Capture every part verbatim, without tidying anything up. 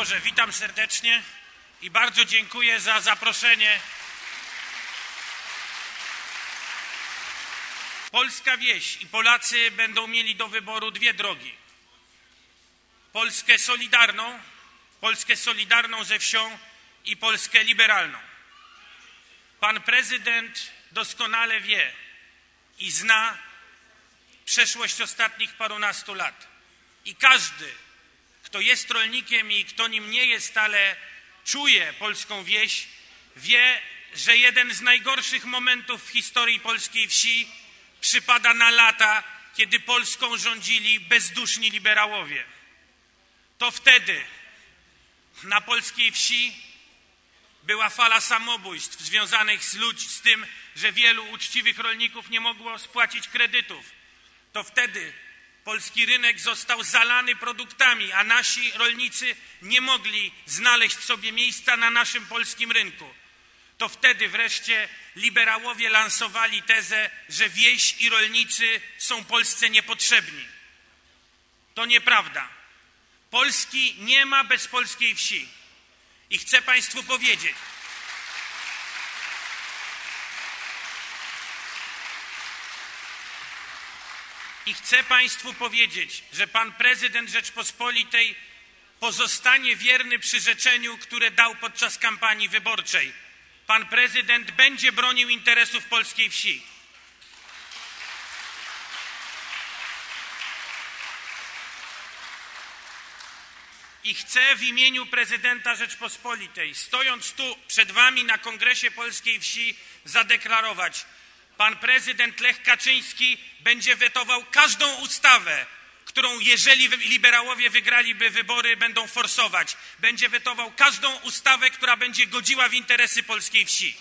ambasadorze, witam serdecznie i bardzo dziękuję za zaproszenie. Polska wieś i Polacy będą mieli do wyboru dwie drogi. Polskę solidarną, Polskę solidarną ze wsią i Polskę liberalną. Pan prezydent doskonale wie i zna przeszłość ostatnich parunastu lat. I każdy, kto jest rolnikiem i kto nim nie jest, ale czuje polską wieś, wie, że jeden z najgorszych momentów w historii polskiej wsi przypada na lata, kiedy Polską rządzili bezduszni liberałowie. To wtedy na polskiej wsi była fala samobójstw związanych z, ludź, z tym, że wielu uczciwych rolników nie mogło spłacić kredytów. To wtedy polski rynek został zalany produktami, a nasi rolnicy nie mogli znaleźć sobie miejsca na naszym polskim rynku. To wtedy wreszcie liberałowie lansowali tezę, że wieś i rolnicy są Polsce niepotrzebni. To nieprawda. Polski nie ma bez polskiej wsi. I chcę Państwu powiedzieć, I chcę Państwu powiedzieć, że Pan Prezydent Rzeczpospolitej pozostanie wierny przyrzeczeniu, które dał podczas kampanii wyborczej. Pan Prezydent będzie bronił interesów polskiej wsi. I chcę w imieniu Prezydenta Rzeczpospolitej, stojąc tu przed Wami na Kongresie Polskiej Wsi, zadeklarować: Pan prezydent Lech Kaczyński będzie wetował każdą ustawę, którą, jeżeli liberałowie wygraliby wybory, będą forsować. Będzie wetował każdą ustawę, która będzie godziła w interesy polskiej wsi.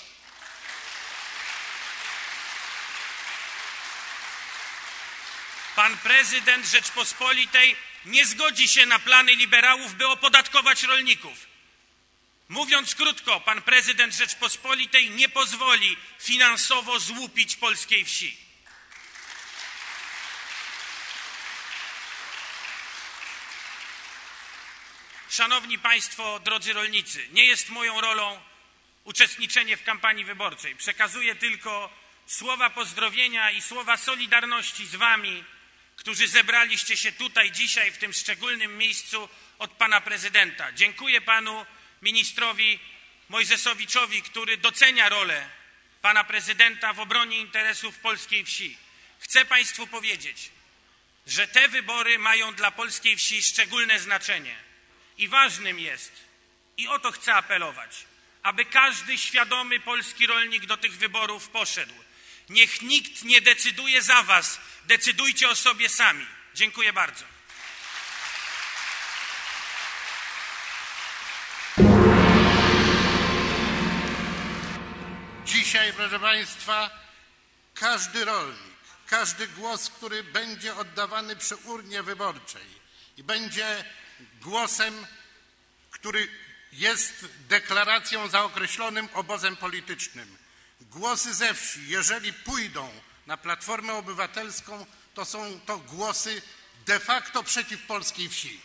Pan prezydent Rzeczpospolitej nie zgodzi się na plany liberałów, by opodatkować rolników. Mówiąc krótko, pan prezydent Rzeczpospolitej nie pozwoli finansowo złupić polskiej wsi. Szanowni Państwo, drodzy rolnicy, nie jest moją rolą uczestniczenie w kampanii wyborczej. Przekazuję tylko słowa pozdrowienia i słowa solidarności z Wami, którzy zebraliście się tutaj dzisiaj w tym szczególnym miejscu od pana prezydenta. Dziękuję panu ministrowi Mojżeszowiczowi, który docenia rolę pana prezydenta w obronie interesów polskiej wsi. Chcę Państwu powiedzieć, że te wybory mają dla polskiej wsi szczególne znaczenie i ważnym jest, i o to chcę apelować, aby każdy świadomy polski rolnik do tych wyborów poszedł. Niech nikt nie decyduje za was, decydujcie o sobie sami. Dziękuję bardzo. Dzisiaj, proszę Państwa, każdy rolnik, każdy głos, który będzie oddawany przy urnie wyborczej i będzie głosem, który jest deklaracją za określonym obozem politycznym. Głosy ze wsi, jeżeli pójdą na Platformę Obywatelską, to są to głosy de facto przeciw polskiej wsi.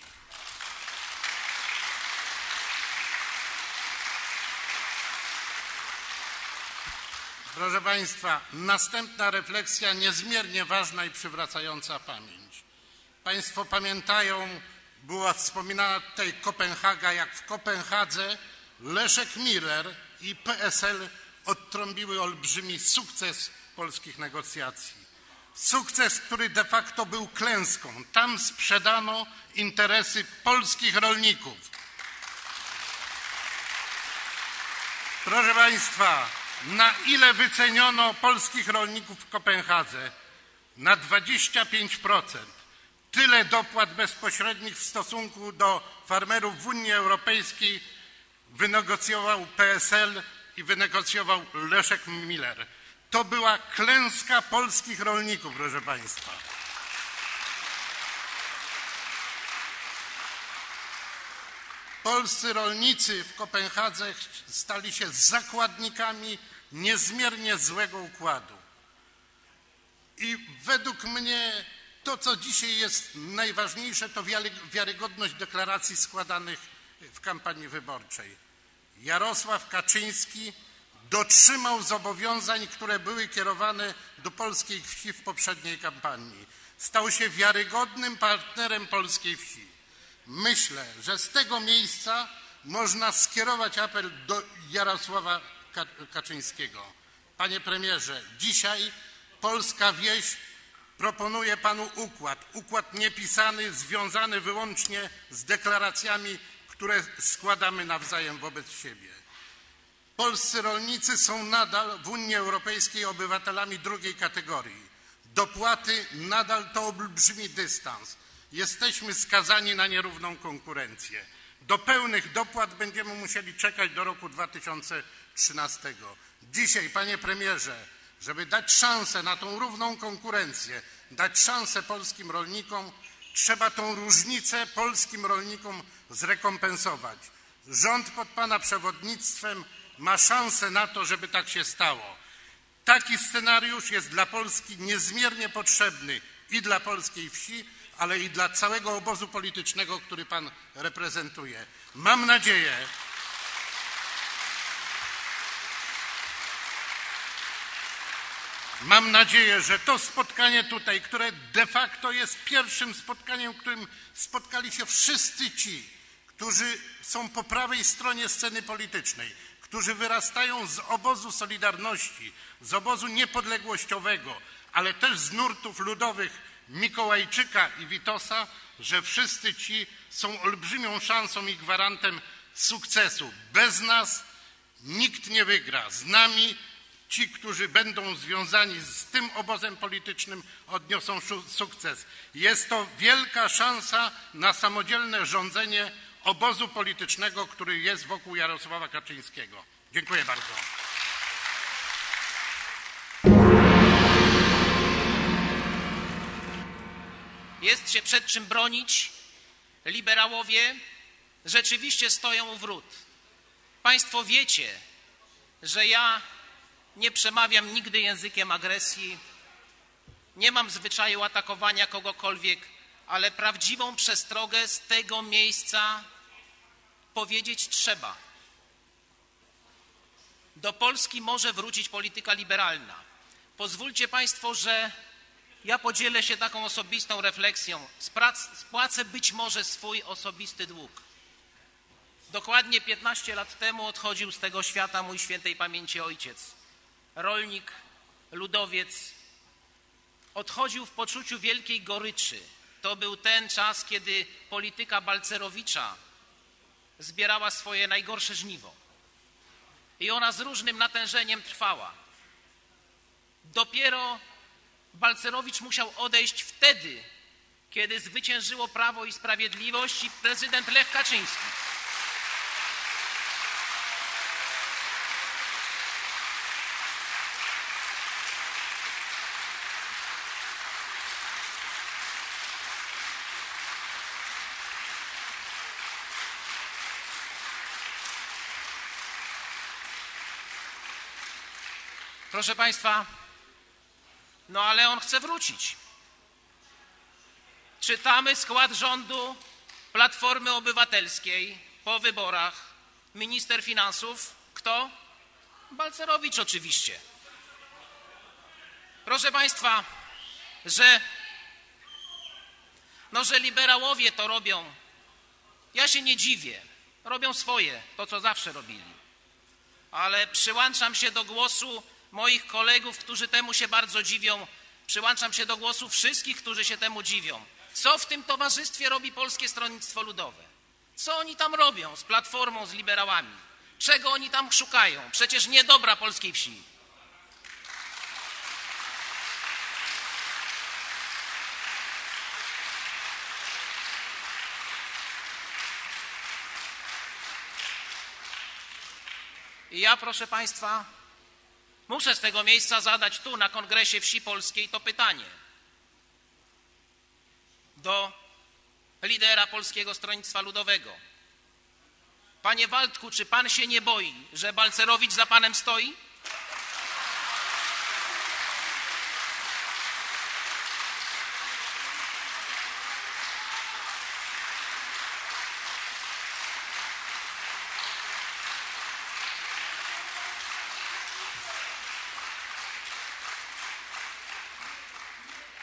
Proszę Państwa, następna refleksja niezmiernie ważna i przywracająca pamięć. Państwo pamiętają, była wspominana tutaj Kopenhaga, jak w Kopenhadze Leszek Miller i P S L odtrąbiły olbrzymi sukces polskich negocjacji. Sukces, który de facto był klęską. Tam sprzedano interesy polskich rolników. Proszę Państwa, na ile wyceniono polskich rolników w Kopenhadze? Na dwadzieścia pięć procent. Tyle dopłat bezpośrednich w stosunku do farmerów w Unii Europejskiej wynegocjował P S L i wynegocjował Leszek Miller. To była klęska polskich rolników, proszę Państwa. Polscy rolnicy w Kopenhadze stali się zakładnikami niezmiernie złego układu. I według mnie to, co dzisiaj jest najważniejsze, to wiarygodność deklaracji składanych w kampanii wyborczej. Jarosław Kaczyński dotrzymał zobowiązań, które były kierowane do polskiej wsi w poprzedniej kampanii. Stał się wiarygodnym partnerem polskiej wsi. Myślę, że z tego miejsca można skierować apel do Jarosława Kaczyńskiego. Panie premierze, dzisiaj polska wieś proponuje panu układ, układ niepisany, związany wyłącznie z deklaracjami, które składamy nawzajem wobec siebie. Polscy rolnicy są nadal w Unii Europejskiej obywatelami drugiej kategorii. Dopłaty nadal to olbrzymi dystans. Jesteśmy skazani na nierówną konkurencję. Do pełnych dopłat będziemy musieli czekać do roku dwa tysiące trzynastego. Dzisiaj, panie premierze, żeby dać szansę na tą równą konkurencję, dać szansę polskim rolnikom, trzeba tą różnicę polskim rolnikom zrekompensować. Rząd pod pana przewodnictwem ma szansę na to, żeby tak się stało. Taki scenariusz jest dla Polski niezmiernie potrzebny i dla polskiej wsi, ale i dla całego obozu politycznego, który pan reprezentuje. Mam nadzieję, mam nadzieję, że to spotkanie tutaj, które de facto jest pierwszym spotkaniem, w którym spotkali się wszyscy ci, którzy są po prawej stronie sceny politycznej, którzy wyrastają z obozu Solidarności, z obozu niepodległościowego, ale też z nurtów ludowych Mikołajczyka i Witosa, że wszyscy ci są olbrzymią szansą i gwarantem sukcesu. Bez nas nikt nie wygra. Z nami ci, którzy będą związani z tym obozem politycznym, odniosą sukces. Jest to wielka szansa na samodzielne rządzenie obozu politycznego, który jest wokół Jarosława Kaczyńskiego. Dziękuję bardzo. Jest się przed czym bronić. Liberałowie rzeczywiście stoją u wrót. Państwo wiecie, że ja nie przemawiam nigdy językiem agresji, nie mam zwyczaju atakowania kogokolwiek, ale prawdziwą przestrogę z tego miejsca powiedzieć trzeba. Do Polski może wrócić polityka liberalna. Pozwólcie państwo, że ja podzielę się taką osobistą refleksją. Spłacę być może swój osobisty dług. Dokładnie piętnaście lat temu odchodził z tego świata mój świętej pamięci ojciec. Rolnik, ludowiec. Odchodził w poczuciu wielkiej goryczy. To był ten czas, kiedy polityka Balcerowicza zbierała swoje najgorsze żniwo. I ona z różnym natężeniem trwała. Dopiero Balcerowicz musiał odejść wtedy, kiedy zwyciężyło Prawo i Sprawiedliwość i prezydent Lech Kaczyński. Proszę państwa, no ale on chce wrócić. Czytamy skład rządu Platformy Obywatelskiej po wyborach. Minister finansów, kto? Balcerowicz oczywiście. Proszę państwa, że, no, że liberałowie to robią, ja się nie dziwię. Robią swoje, to co zawsze robili. Ale przyłączam się do głosu moich kolegów, którzy temu się bardzo dziwią. Przyłączam się do głosu wszystkich, którzy się temu dziwią. Co w tym towarzystwie robi Polskie Stronnictwo Ludowe? Co oni tam robią z Platformą, z liberałami? Czego oni tam szukają? Przecież nie dobra polskiej wsi. I ja, proszę państwa, muszę z tego miejsca zadać tu, na Kongresie Wsi Polskiej, to pytanie do lidera Polskiego Stronnictwa Ludowego. Panie Waldku, czy pan się nie boi, że Balcerowicz za panem stoi?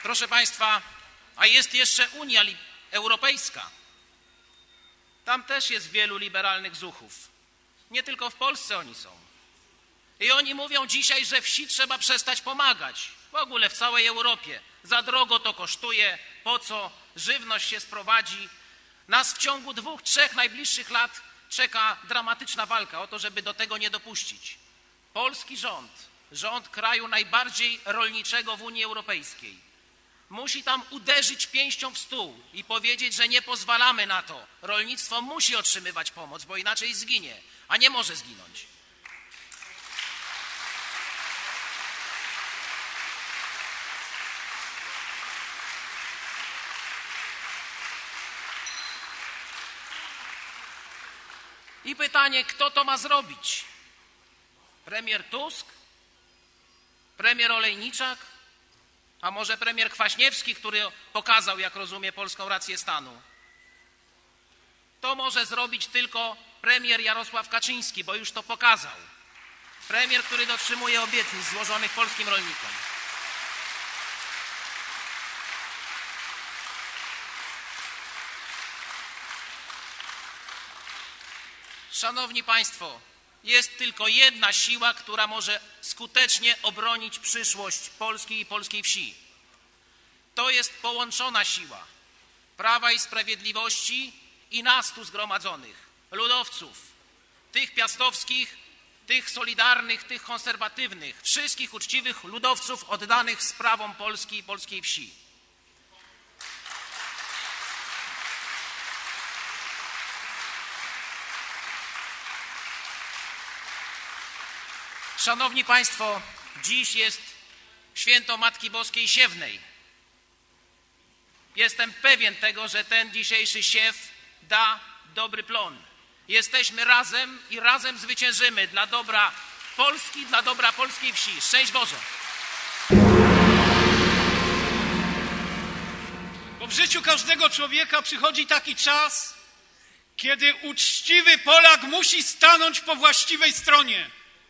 Proszę Państwa, a jest jeszcze Unia Europejska. Tam też jest wielu liberalnych zuchów. Nie tylko w Polsce oni są. I oni mówią dzisiaj, że wsi trzeba przestać pomagać. W ogóle w całej Europie. Za drogo to kosztuje. Po co? Żywność się sprowadzi. Nas w ciągu dwóch, trzech najbliższych lat czeka dramatyczna walka o to, żeby do tego nie dopuścić. Polski rząd, rząd kraju najbardziej rolniczego w Unii Europejskiej, musi tam uderzyć pięścią w stół i powiedzieć, że nie pozwalamy na to. Rolnictwo musi otrzymywać pomoc, bo inaczej zginie, a nie może zginąć. I pytanie, kto to ma zrobić? Premier Tusk? Premier Olejniczak? A może premier Kwaśniewski, który pokazał, jak rozumie, polską rację stanu? To może zrobić tylko premier Jarosław Kaczyński, bo już to pokazał. Premier, który dotrzymuje obietnic złożonych polskim rolnikom. Szanowni Państwo, jest tylko jedna siła, która może skutecznie obronić przyszłość Polski i polskiej wsi. To jest połączona siła Prawa i Sprawiedliwości i nas tu zgromadzonych, ludowców, tych piastowskich, tych solidarnych, tych konserwatywnych, wszystkich uczciwych ludowców oddanych sprawom Polski i polskiej wsi. Szanowni Państwo, dziś jest święto Matki Boskiej Siewnej. Jestem pewien tego, że ten dzisiejszy siew da dobry plon. Jesteśmy razem i razem zwyciężymy dla dobra Polski, dla dobra polskiej wsi. Szczęść Boże! Bo w życiu każdego człowieka przychodzi taki czas, kiedy uczciwy Polak musi stanąć po właściwej stronie.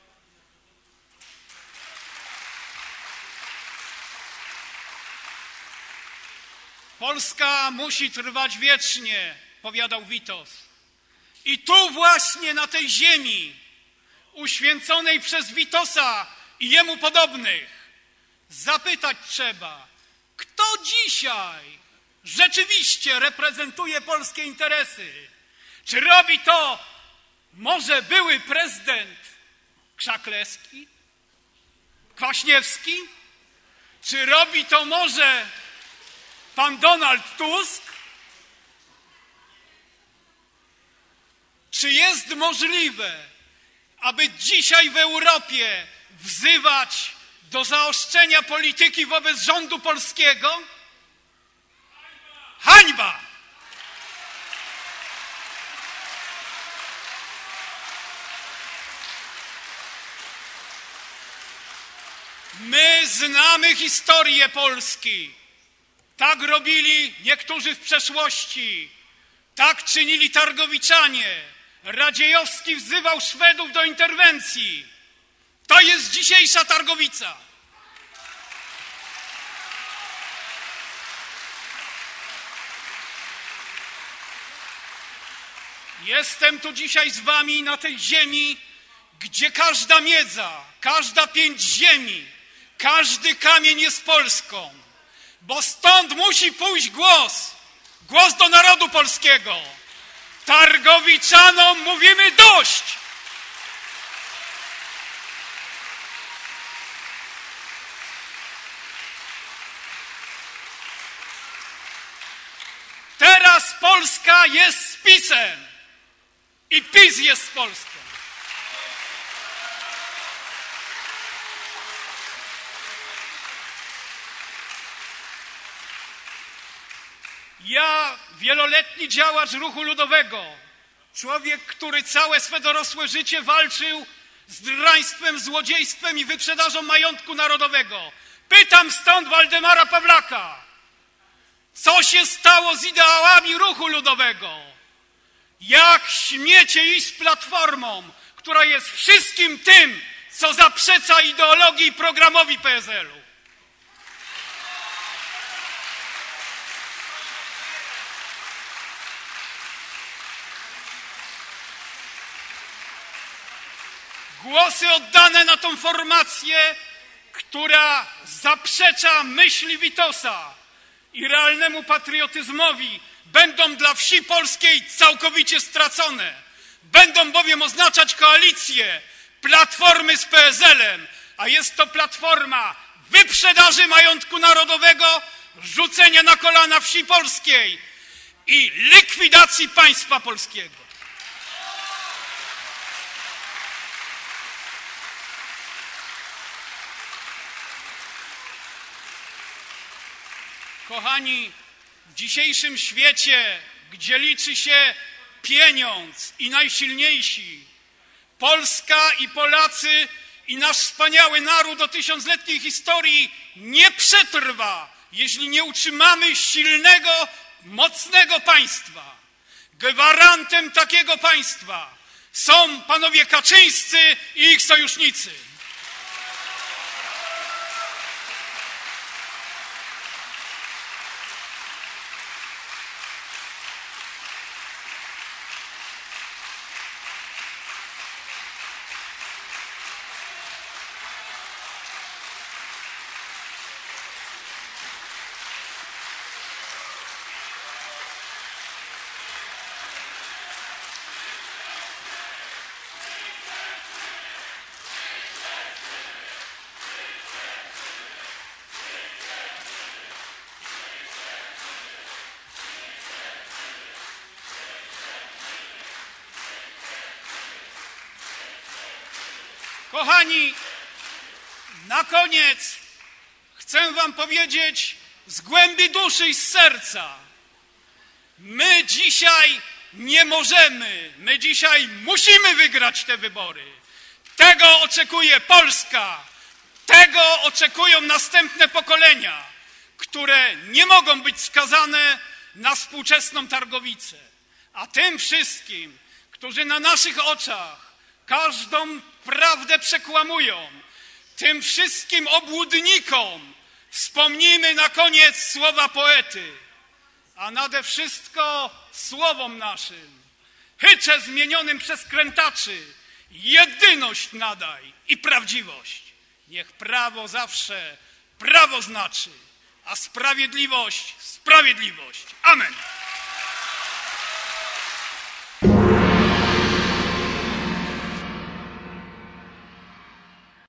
Polska musi trwać wiecznie, powiadał Witos. I tu właśnie na tej ziemi, uświęconej przez Witosa i jemu podobnych, zapytać trzeba, kto dzisiaj rzeczywiście reprezentuje polskie interesy? Czy robi to może były prezydent Krzaklewski, Kwaśniewski? Czy robi to może pan Donald Tusk? Czy jest możliwe, aby dzisiaj w Europie wzywać do zaostrzenia polityki wobec rządu polskiego? Hańba! My znamy historię Polski. Tak robili niektórzy w przeszłości. Tak czynili Targowiczanie. Radziejowski wzywał Szwedów do interwencji. To jest dzisiejsza Targowica. Jestem tu dzisiaj z wami na tej ziemi, gdzie każda miedza, każda pięć ziemi, każdy kamień jest Polską. Bo stąd musi pójść głos, głos do narodu polskiego. Targowiczanom mówimy dość. Teraz Polska jest z PiS-em i PiS jest z Polską. Ja, wieloletni działacz ruchu ludowego, człowiek, który całe swe dorosłe życie walczył z draństwem, złodziejstwem i wyprzedażą majątku narodowego, pytam stąd Waldemara Pawlaka, co się stało z ideałami ruchu ludowego? Jak śmiecie iść z Platformą, która jest wszystkim tym, co zaprzecza ideologii i programowi P S L u? głosy oddane na tą formację, która zaprzecza myśli Witosa i realnemu patriotyzmowi, będą dla wsi polskiej całkowicie stracone. Będą bowiem oznaczać koalicję Platformy z P S L-em, a jest to platforma wyprzedaży majątku narodowego, rzucenia na kolana wsi polskiej i likwidacji państwa polskiego. Kochani, w dzisiejszym świecie, gdzie liczy się pieniądz i najsilniejsi, Polska i Polacy i nasz wspaniały naród o tysiącletniej historii nie przetrwa, jeśli nie utrzymamy silnego, mocnego państwa. Gwarantem takiego państwa są panowie Kaczyńscy i ich sojusznicy. Kochani, na koniec chcę wam powiedzieć z głębi duszy i z serca. My dzisiaj nie możemy, my dzisiaj musimy wygrać te wybory. Tego oczekuje Polska, tego oczekują następne pokolenia, które nie mogą być skazane na współczesną targowicę. A tym wszystkim, którzy na naszych oczach każdą prawdę przekłamują, tym wszystkim obłudnikom wspomnijmy na koniec słowa poety, a nade wszystko słowom naszym, hycze zmienionym przez krętaczy, jedyność nadaj i prawdziwość. Niech prawo zawsze prawo znaczy, a sprawiedliwość sprawiedliwość. Amen.